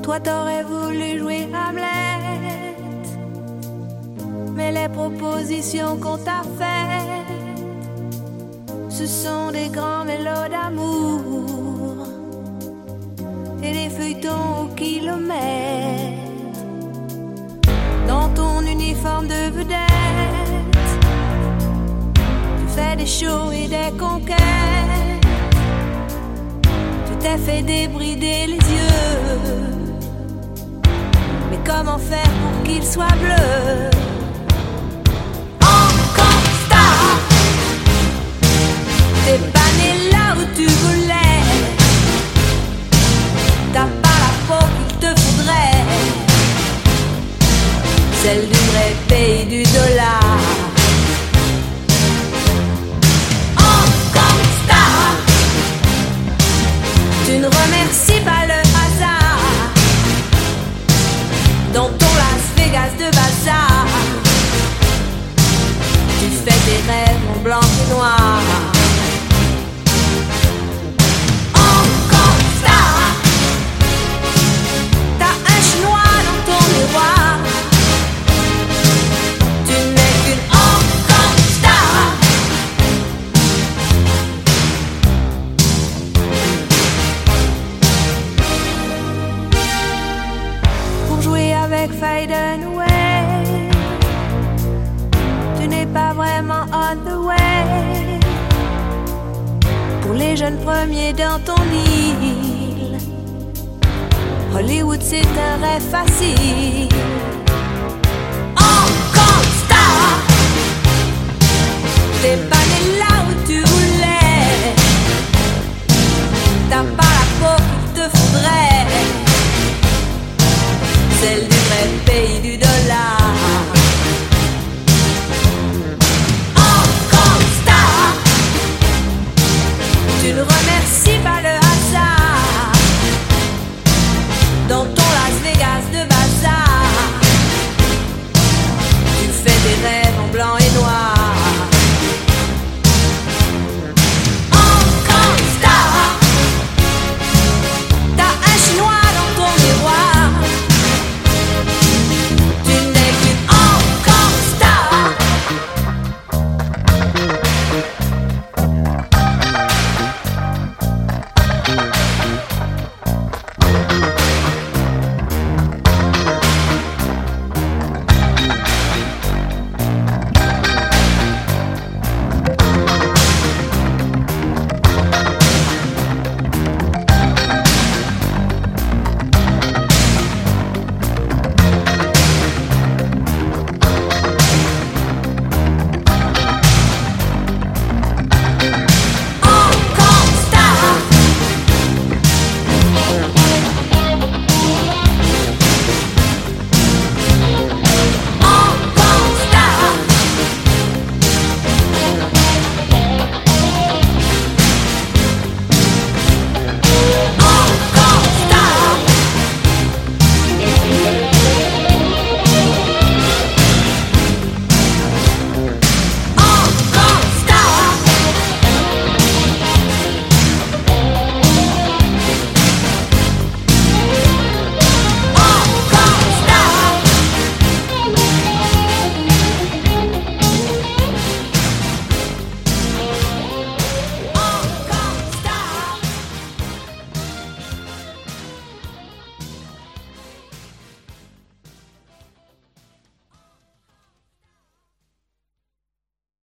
Toi t'aurais voulu jouer Hamlet, mais les propositions qu'on t'a faites, ce sont des grands mélos d'amour et des feuilletons au kilomètre. Dans ton uniforme de vedette, tu fais des shows et des conquêtes. Tu t'es fait débrider les yeux, mais comment faire pour qu'il soit bleu? Encore star, t'es pas né là où tu voulais. T'as pas la peau qu'il te faudrait, celle du vrai pays du dollar. Encore star, tu ne remercies pas le hasard. Dans ton Las Vegas de bazar, tu fais tes rêves en blanc et noir. Encore star, t'as un chinois dans ton miroir. Tu n'es qu'une encore star. Pour jouer avec Fade Away, tu n'es pas vraiment on the way. Pour les jeunes premiers dans ton île, Hollywood c'est un rêve facile. Encore star,